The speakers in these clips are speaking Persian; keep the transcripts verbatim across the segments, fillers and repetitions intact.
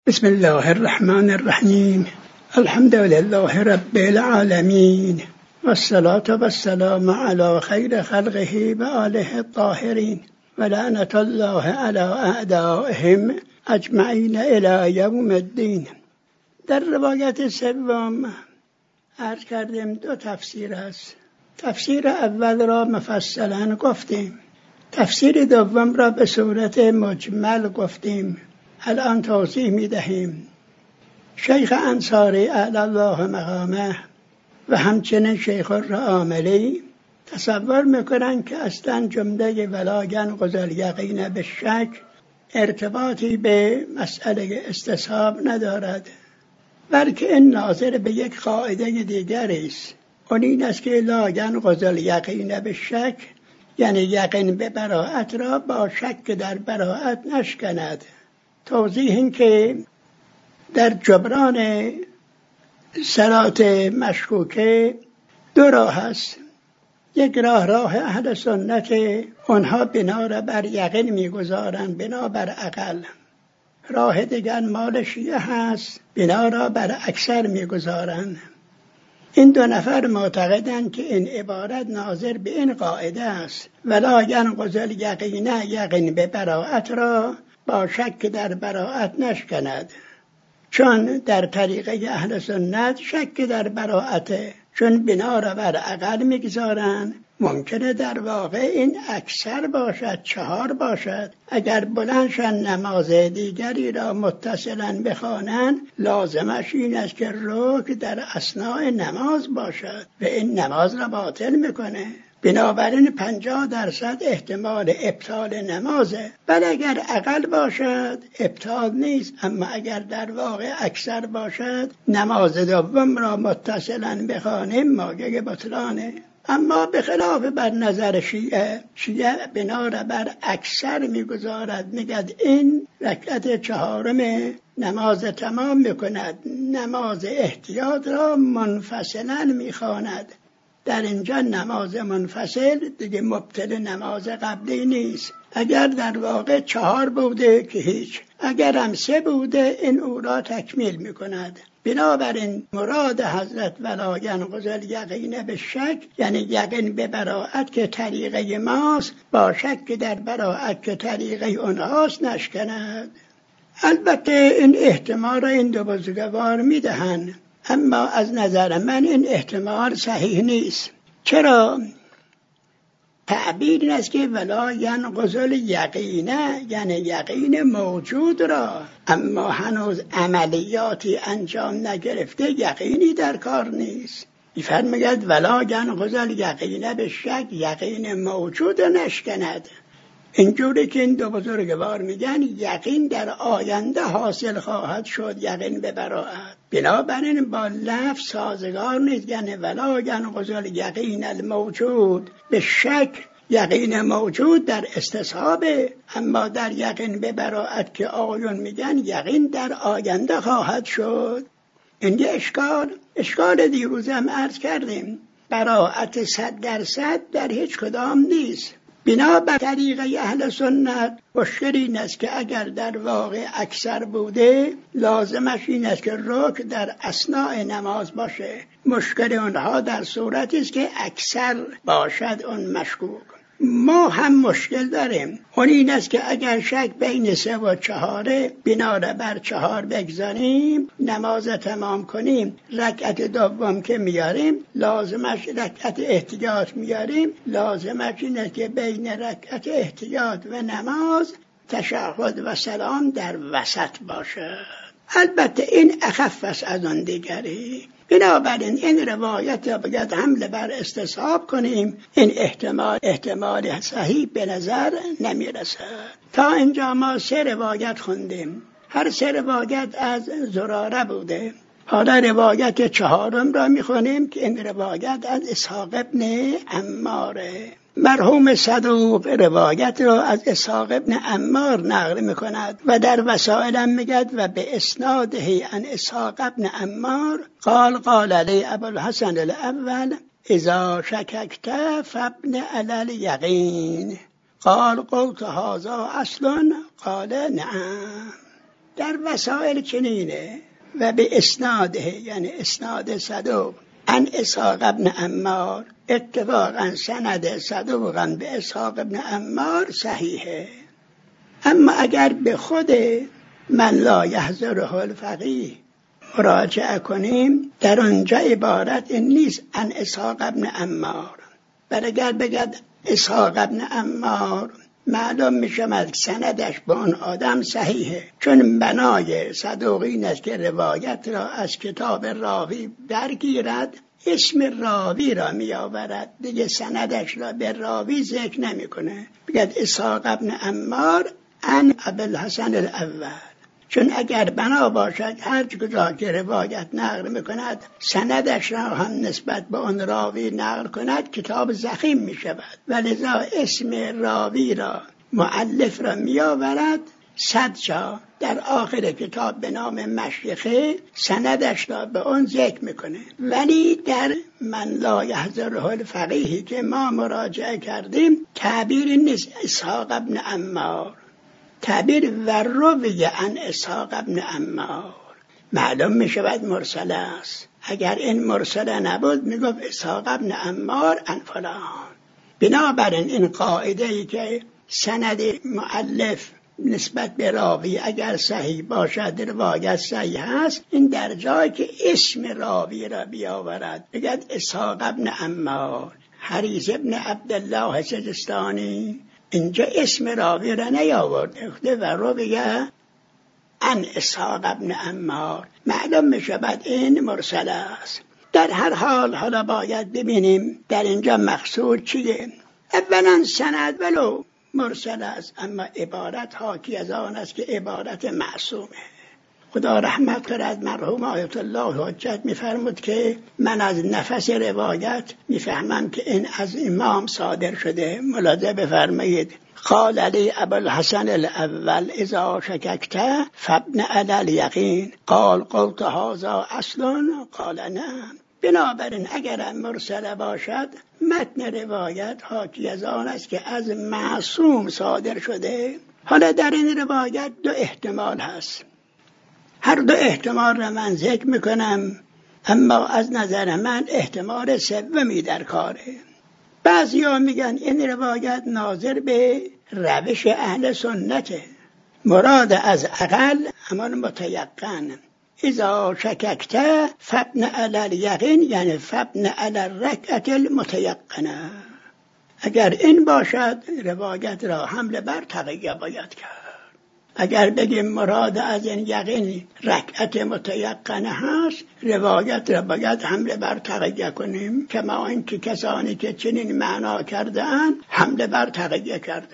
بسم الله الرحمن الرحیم. الحمد لله رب العالمین والصلاة والسلام علی خیر خلقه و آله الطاهرین و لعنت الله علی اعدائهم اجمعین الی یوم الدین. در روایت سوم عرض کردیم دو تفسیر است. تفسیر اول را مفصلا گفتیم، تفسیر دوم را به صورت مجمل گفتیم. الان توضیح می دهیم. شیخ انصاری اعلی الله مقامه و همچنین شیخ الرعاملی تصور میکنن که اصلا جمله ولا ینقض الیقین بالشک ارتباطی به مسئله استصحاب ندارد، بلکه این ناظر به یک قاعده دیگری است. اون این است که لا ینقض الیقین بالشک، یعنی یقین به براءت را با شک در براءت نشکند. توضیح این که در جبران صلات مشکوکه دو راه است. یک راه راه اهل سنت، آنها بنا را بر یقین میگذارند، بنا بر عقل. راه دیگر مال شیعه هست، بنا را بر اکثر میگذارند. این دو نفر معتقدند که این عبارت ناظر به این قاعده است: ولا ینقض الیقین، یقین به براءت را با شک در براءت نشکند. چون در طریقه اهل سنت شک در براءت، چون بنا را بر عقل میگذارند، ممکنه در واقع این اکثر باشد، چهار باشد. اگر بلندشن نماز دیگری را متصلا بخوانند، لازمش این است که رکن در اثناء نماز باشد و این نماز را باطل میکنه. بنابراین پنجاه درصد احتمال ابطال نمازه. بل اگر عقل باشد ابطال نیست، اما اگر در واقع اکثر باشد، نماز دوم را متصلا بخوانیم مایه بطلانه. اما به خلاف بر نظر شیعه، شیعه بنا را بر اکثر میگذارد، میگد این رکعت چهارم نماز تمام میکند، نماز احتیاط را منفصلا میخواند. در اینجا نماز منفصل دیگه مبطل نماز قبلی نیست. اگر در واقع چهار بوده که هیچ، اگر هم سه بوده این او را تکمیل میکند. بنابراین مراد حضرت ولا ینقض الیقین بالشک، یعنی یقین به براءت که طریقه ماست با شک در براءت که طریقه اونهاست نشکند. البته این احتمال را این دو بزرگوار میدهند، اما از نظر من این احتمال صحیح نیست. چرا؟ تعبیر این است که ولا ینقض الیقین، یعنی یقین موجود را، اما هنوز عملیاتی انجام نگرفته، یقینی در کار نیست. می‌فرماید ولا ینقض الیقین بالشک، یقین موجود نشکند. اینجوری که این دو بزرگوار میگن یقین در آینده حاصل خواهد شد، یقین به براءت. بنابراین با لفظ سازگار نیست. یعنی ولا ینقض الیقین الموجود به شک، یقین موجود در استصحاب، اما در یقین به براءت که آقایون میگن یقین در آینده خواهد شد. این یه اشکال. اشکال دیروزم عرض کردیم، براءت صد درصد در هیچ کدام نیست. بنا بر طریقه اهل سنت مشکل این است که اگر در واقع اکثر بوده، لازمش این است که رکن در اثناء نماز باشه. مشکل اونها در صورتی است که اکثر باشد اون مشکوک. ما هم مشکل داریم. اون این است که اگر شک بین سه و چهاره، بنا را بر چهار بگذاریم، نماز تمام کنیم، رکعت دوم که میاریم لازمش رکعت احتیاط میاریم، لازمش اینه که بین رکعت احتیاط و نماز تشهد و سلام در وسط باشه. البته این اخف است از آن دیگری. بنابراین این روایت را باید حمل بر استصحاب کنیم. این احتمال احتمال صحیح به نظر نمی رسد. تا اینجا ما سه روایت خوندیم، هر سه روایت از زراره بوده. حالا روایت چهارم را می خونیم که این روایت از اسحاق ابن عماره. مرحوم صدوق روایت را از اسحاق ابن عمار نقل میکند و در وسائل میگد و به اسناده عن اسحاق ابن عمار قال قال علی ابو الحسن الاول اذا شککت فابن علی الیقین قال قلت هذا اصل قال نعم. در وسائل چنینه و به اسناده، یعنی اسناد صدوق ان اسحاق ابن عمار، اتفاقا سند صدوقا به اسحاق ابن عمار صحیحه. اما اگر به خود من لا یحضره الفقیه مراجعه کنیم، در آنجا عبارت این نیست ان اسحاق ابن عمار، بل اگر بگد اسحاق ابن عمار معلوم می شود سندش با اون آدم صحیحه، چون بنای صدوقین است که روایت را از کتاب راوی برگیرد، اسم راوی را می آورد، دیگه سندش را به راوی ذکر نمی کنه، بگد اسحاق ابن عمار ان ابوالحسن الاول. چون اگر بنا باشد هر کجا که روایت نقل میکند سندش را هم نسبت به آن راوی نقل کند، کتاب ضخیم می شود و لذا اسم راوی را مؤلف را می آورد صد جا در آخر کتاب به نام مشیخه، سندش را به آن ذکر میکنه. ولی در من لا یحضره الفقیه که ما مراجعه کردیم تعبیر نیست اسحاق ابن عمار، تعبیر وروی عن اسحاق ابن عمار، معلوم می شود مرسل است. اگر این مرسل نبود می گفت اسحاق ابن عمار عن فلان. بنابراین این قاعده ای که سند مؤلف نسبت به راوی اگر صحیح باشد روایت صحیح است، این در جایی که اسم راوی را بیاورد بگد اسحاق ابن عمار. حریث ابن عبدالله سجستانی اینجا اسم راوی را نیاورد، اخده و رو بگه ان اسحاق ابن عمار، معلوم می شود این مرسل است. در هر حال حالا باید ببینیم در اینجا مقصود چیه. اولا سند ولو مرسل است اما عبارت حاکی از آن است که عبارت معصومه. خدا رحمت کند مرحوم آیت الله حجت می‌فرمود که من از نفس روایت می‌فهمم که این از امام صادر شده. ملاحظه بفرمایید قال علی ابوالحسن الاول اذا شککت فابن علی الیقین قال قلت هذا اصل قال نعم. بنابراین اگر مرسل باشد متن روایت حاکی از آن است که از معصوم صادر شده. حالا در این روایت دو احتمال هست، هر دو احتمال را من ذکر میکنم، اما از نظر من احتمال سومی در کاره. بعضی ها میگن این روایت ناظر به روش اهل سنته، مراد از عقل همان متیقن. اذا شککت فابن علی الیقین یعنی فابن علی الرکعة المتیقنه. اگر این باشد روایت را حمل بر تقیه باید کرد. اگر بگیم مراد از این یقین رکعت متیقنه هست، روایت را باید حمله بر تقیه کنیم، کما اینکه کسانی که چنین معنا کردن حمله بر تقیه کردن.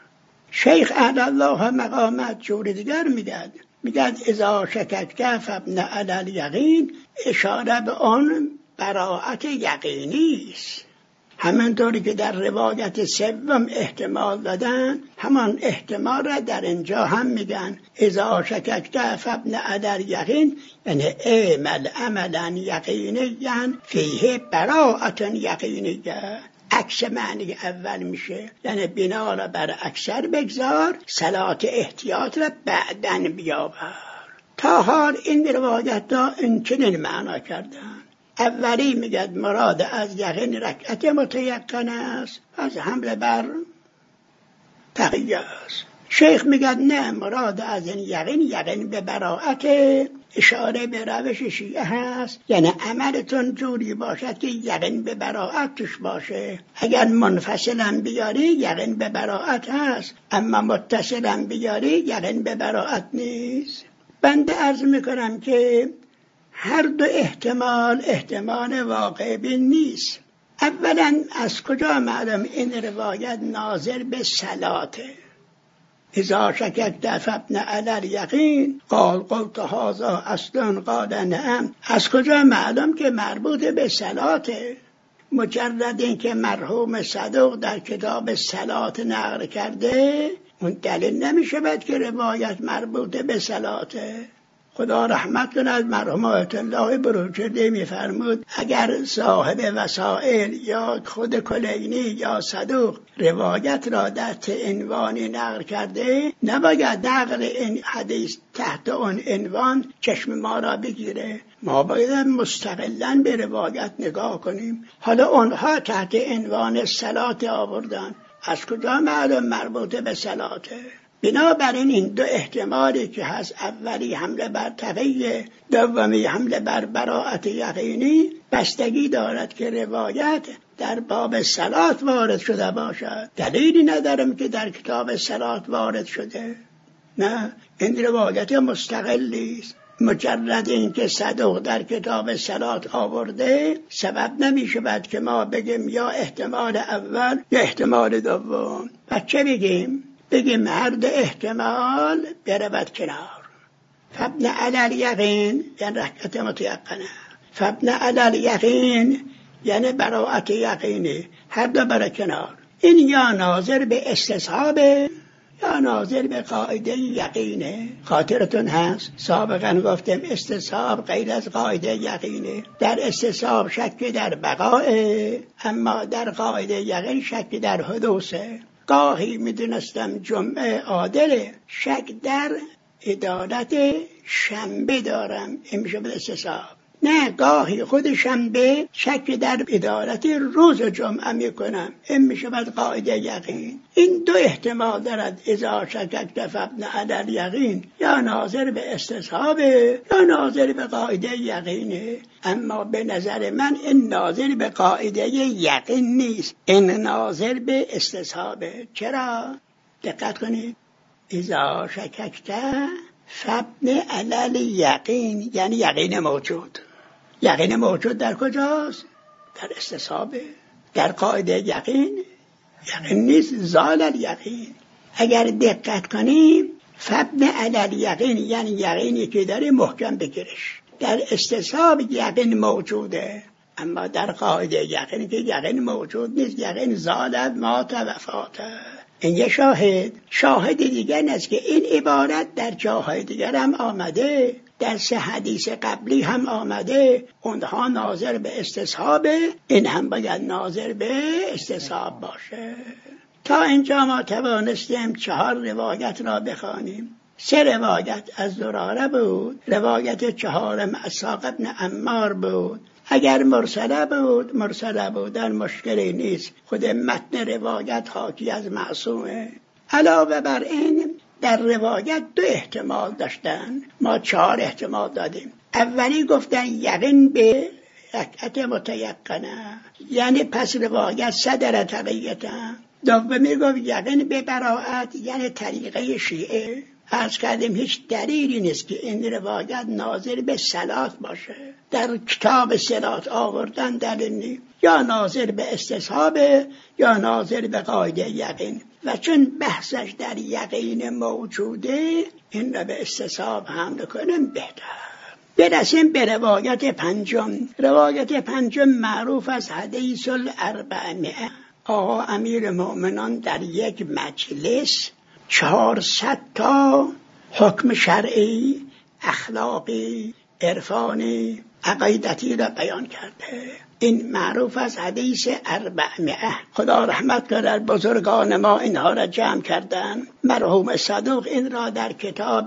شیخ اهل الله مقامت جور دیگر میگد، میگد اذا شککت فابن علی الیقین، اشاره به آن براءت یقینی است. همانطوری که در روایت سوم احتمال دادن، همان احتمال را در اینجا هم میگن اذا شککت فابن علی الیقین، یعنی اعمل عملا یقینیا فیه براءت یقینیه. عکس معنی اول میشه، یعنی بنا را بر اکثر بگذار، صلات احتیاط را بعدن بیاور. تا حال این روایت را این چنین معنا کردن. اولی میگد مراد از یقین رکعت متیقن است، از حمله بر تقیه است. شیخ میگد نه، مراد از این یقین یقین به براءت، اشاره به روش شیعه هست، یعنی عملتون جوری باشد که یقین به براءت توش باشه. اگر منفصلا بیاری یقین به براءت هست، اما متصلا بیاری یقین به براءت نیست. بنده عرض میکنم که هر دو احتمال احتمال واقع بین نیست. اولا از کجا معلوم این روایت ناظر به صلاته؟ اذا شککت فابن علی الیقین قال قلت هذا اصل قال نعم. از کجا معلوم که مربوط به صلاته؟ مجرد این که مرحوم صدوق در کتاب صلات نقل کرده اون دلیل نمی شود که روایت مربوط به صلاته. خدا رحمت کند مرحوم آیت الله بروجردی میفرمود اگر صاحب وسائل یا خود کلینی یا صدوق روایت را در عنوانی نقل کرده، نباید نقل این حدیث تحت اون عنوان چشم ما را بگیره. ما باید مستقلاً به روایت نگاه کنیم. حالا اونها تحت عنوان صلات آوردن، از کجا معلوم مربوط به صلاته؟ بنابراین این دو احتمالی که هست، اولی حمله بر تقیه، دومی حمله بر براءت یقینی، بستگی دارد که روایت در باب صلات وارد شده باشد. دلیلی ندارم که در کتاب صلات وارد شده، نه، این روایت مستقلی است. مجرد این که صدوق در کتاب صلات آورده سبب نمی شود که ما بگیم یا احتمال اول یا احتمال دوم. پس چه بگیم؟ بگیم هر دو احتمال برود کنار. فابن علی الیقین یعنی رکعت متیقنه، فابن علی الیقین یعنی براءت یقینی، هر دو بر کنار. این یا ناظر به استصحابه یا ناظر به قاعده یقینه. خاطرتون هست سابقا گفتم استصحاب غیر از قاعده یقینه. در استصحاب شک در بقائه، اما در قاعده یقین شک در حدوثه. گاهی میدونستم جمعه عادله، شک در عدالت شنبه دارم، این میشه به استصحاب. نه، گاهی خود شنبه شک در عدالت روز جمعه میکنم، این میشه بعد قاعده یقین. این دو احتمال دارد. اذا شککت فابن علی الیقین یا ناظر به استصحاب یا ناظر به قاعده یقینه. اما به نظر من این ناظر به قاعده یقین نیست، این ناظر به استصحابه. چرا؟ دقت کنید. اذا شککت فابن علی الیقین یعنی یقین موجود. یقین موجود در کجاست؟ در استصحابه. در قاعده یقین یقین نیست، زال الیقین. اگر دقت کنیم فابن علی الیقین یعنی یقینی که داره محکم بگیرش. در استصحاب یقین موجوده، اما در قاعده یقین که یقین موجود نیست، یقین زالت مات و فاته. این یه شاهد. شاهد دیگر است که این عبارت در جاهای دیگر هم آمده، در سه حدیث قبلی هم آمده. اونها ناظر به استصحابه، این هم باید ناظر به استصحاب باشه. تا اینجا ما توانستیم چهار روایت را بخوانیم. سه روایت از زراره بود، روایت چهارم از اسحاق ابن عمار بود. اگر مرسله بود، مرسله بودن مشکلی نیست، خود متن روایت حاکی از معصومه. علاوه بر این در روایت دو احتمال داشتن، ما چهار احتمال دادیم. اولی گفتن یقین به رکعت متیقنه، یعنی پس روایت صدر تقیته. دومی گفت یقین به براءت، یعنی طریقه شیعه. عرض کردیم هیچ دلیلی نیست که این روایت ناظر به صلات باشه. در کتاب صلات آوردن دلیل نیست، یا ناظر به استصحاب یا ناظر به قاعده یقین. و چون بحثش در یقین موجوده، این را به استصحاب حمل کنیم بهتر. برسیم به روایت پنجم. روایت پنجم معروف از حدیث الاربعمائه. آقا امیر مؤمنان در یک مجلس چهارصد تا حکم شرعی، اخلاقی، عرفانی، عقیدتی را بیان کرده. این معروف از حدیث اربعمائه. خدا رحمت کند بزرگان ما اینها را جمع کردن. مرحوم صدوق این را در کتاب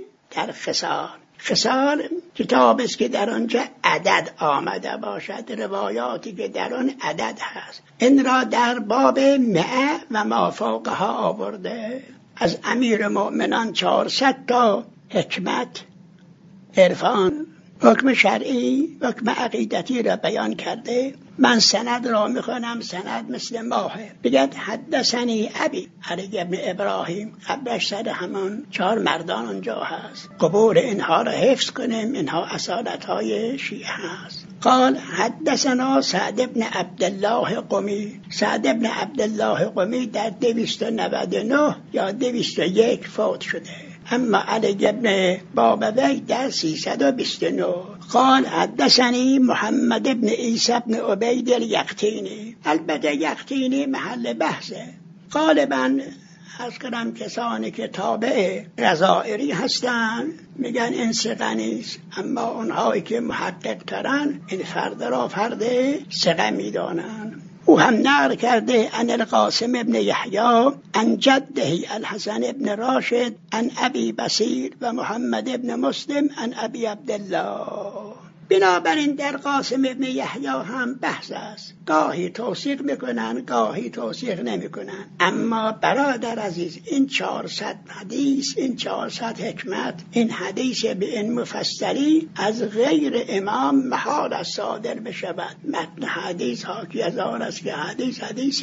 در خصال. خصال کتاب است که در آنجا عدد آمده باشد، روایاتی که در آن عدد هست. این را در باب مئه و ما فوقها آورده. از امیر مؤمنان چهارصد تا حکمت، عرفان، حکم شرعی، حکم عقیدتی را بیان کرده. من سند را میخوانم، سند مثل ماهه. بگد حدثنی ابی علی ابن ابراهیم، قبلش سر همان چهار مردان اونجا هست. قبور اینها را حفظ کنیم، اینها اصالت های شیعه هست. قال حدثنا سعد ابن عبدالله قمی. سعد ابن عبدالله قمی در دویست و نود و نه یا دویست و یک فوت شده، اما علی ابن بابوی در سیصد و بیست و نه. قال حدثني محمد ابن عيسى ابن عبيد اليقطيني. البته یقطینی محل بحثه. غالبا از کنم کسانی که تابع رضائری هستن میگن این ثقه نیست، اما اونهایی که محقق ترن این فرد را فرد ثقه میدانن. او هم نقل کرده عن القاسم ابن یحیی عن جده الحسن ابن راشد عن ابی بصیر و محمد ابن مسلم عن ابی عبدالله. بنابراین در قاسم ابن یحیی هم بحث است، گاهی توثیق میکنن گاهی توثیق نمیکنن. اما برادر عزیز این چهارصد حدیث، این چهارصد حکمت، این حدیث به این مفصلی از غیر امام محال است صادر بشود. متن حدیث حاکی از آن است که حدیث حدیث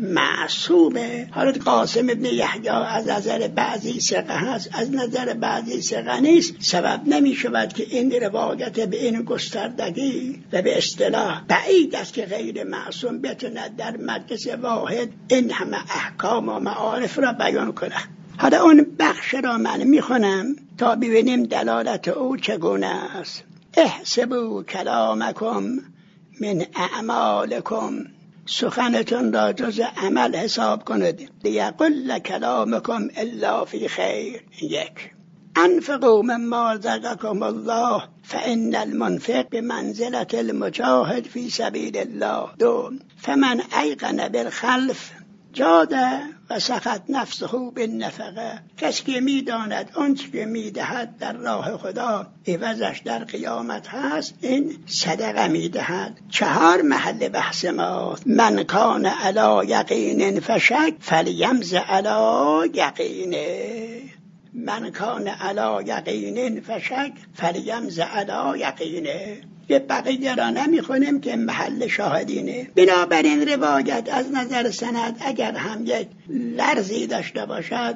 معصومه. حالا قاسم ابن یحیی از نظر بعضی ثقه هست، از نظر بعضی ثقه نیست، سبب نمیشود که این روایت به این گستردگی و به اصطلاح بعید است که غیر معصوم بتواند در مجلس واحد این همه احکام و معارف را بیان کنه. حالا اون بخش را من میخونم تا ببینیم دلالت او چگونه است. احسبوا کلامکم من اعمالکم، سخنتون را جز عمل حساب کنید. لیقل کلامکم الا فی خیر. یک، انفقوا مما رزقکم الله فإن المنفق بمنزلة المجاهد في سبيل الله. دو، فمن أيقن بالخلف جاد و سخط نفسه بالنفقه. کسی که میداند آنچه که میدهد در راه خدا عوضش در قیامت هست، این صدقه میدهد. چهار محل بحث ما، من کان علی یقین فشک فلیمز علی یقینه. من کان علی یقین فشک فلیمز علی یقینه. یه بقیه را نمیخونیم که محل شاهدینه. بنابراین روایت از نظر سند اگر هم یک لرزی داشته باشد،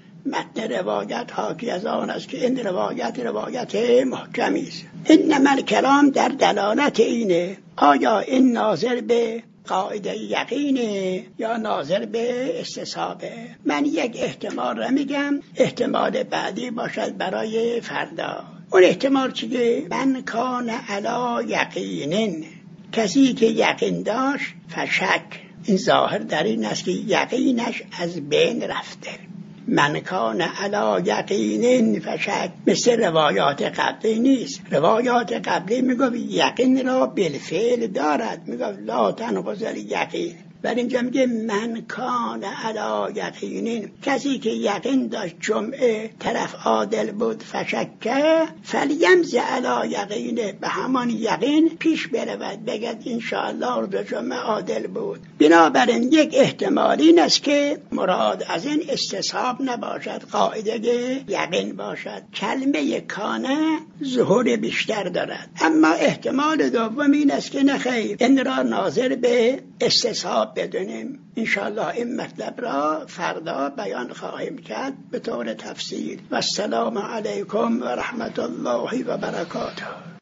متن روایت حاکی از آن است که این روایت روایت محکمی است. انما الکلام در دلالت اینه، آیا این ناظر به قاعده یقینه یا ناظر به استصحابه. من یک احتمال را میگم، احتمال بعدی باشد برای فردا. اون احتمال چیه؟ من کان علی یقینن، کسی که یقین داشت، فشک، این ظاهر در این است که یقینش از بین رفته. من کان علی یقین فشک، مثل روایات قبلی نیست. روایات قبلی میگوید یقین را بالفعل دارد، میگوید لا تنقض الیقین. ولی اینجا میگه من کان علی یقین، کسی که یقین داشت جمعه طرف عادل بود، فشکه فلیمز علی یقینه، به همان یقین پیش برود، بگد انشاءالله روز جمعه عادل بود. بنابراین یک احتمال این است که مراد از این استصحاب نباشد، قاعده یقین باشد. کلمه کانه ظهور بیشتر دارد. اما احتمال دوم این است که نخیر، این را ناظر به استصحاب بدونیم. انشاءالله این مطلب را فردا بیان خواهیم کرد به طور تفصیل. و السلام علیکم و رحمت الله و برکاته.